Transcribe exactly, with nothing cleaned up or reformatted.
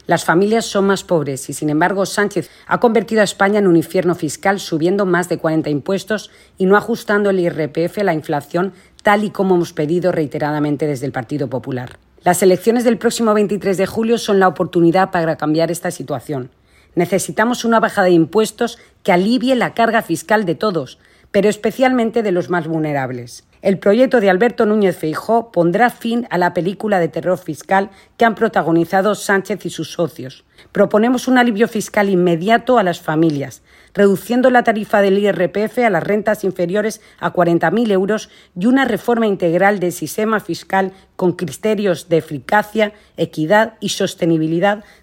Las familias son más pobres y, sin embargo, Sánchez ha convertido a España en un infierno fiscal subiendo más de cuarenta impuestos y no ajustando el I R P F a la inflación tal y como hemos pedido reiteradamente desde el Partido Popular. Las elecciones del próximo veintitrés de julio son la oportunidad para cambiar esta situación. Necesitamos una bajada de impuestos que alivie la carga fiscal de todos, pero especialmente de los más vulnerables. El proyecto de Alberto Núñez Feijóo pondrá fin a la película de terror fiscal que han protagonizado Sánchez y sus socios. Proponemos un alivio fiscal inmediato a las familias, reduciendo la tarifa del I R P F a las rentas inferiores a cuarenta mil euros y una reforma integral del sistema fiscal con criterios de eficacia, equidad y sostenibilidad